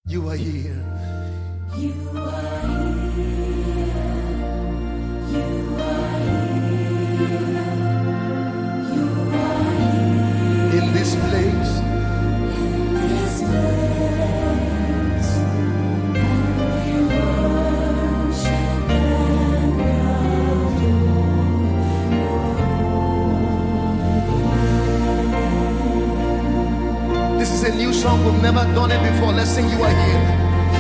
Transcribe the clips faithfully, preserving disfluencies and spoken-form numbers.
You are here. You are here. You are here. You are here. In this place. In this place. And we worship and adore. This is a new song. We've never done it before. Let's sing You Are Here.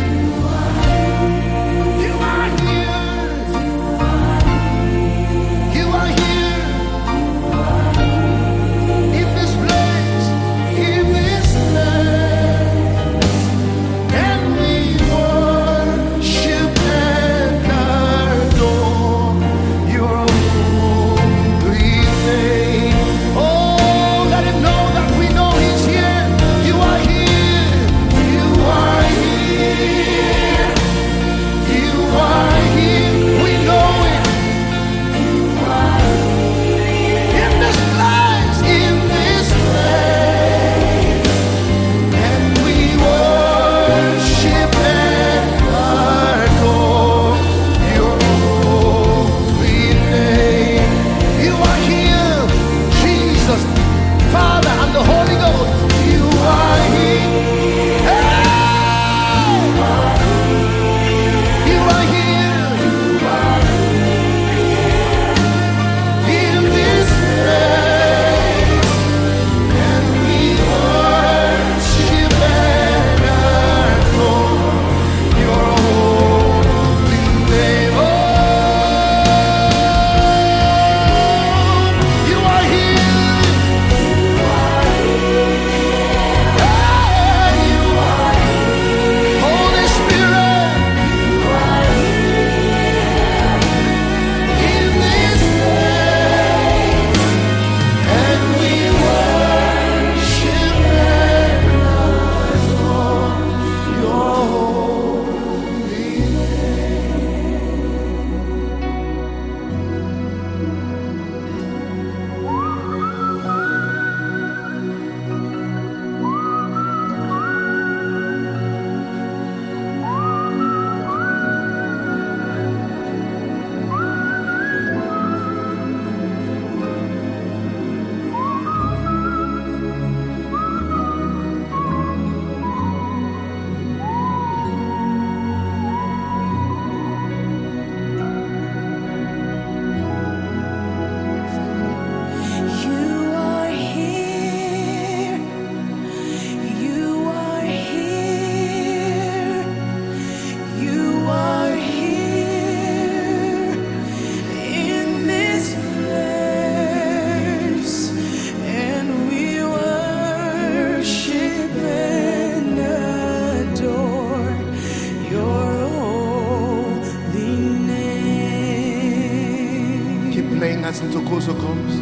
As Ntokozo comes,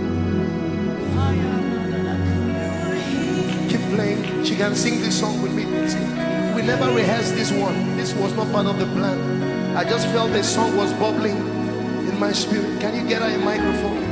keep playing. She can sing this song with me. See, we never rehearsed this one. This was not part of the plan. I just felt the song was bubbling in my spirit. Can you get her a microphone?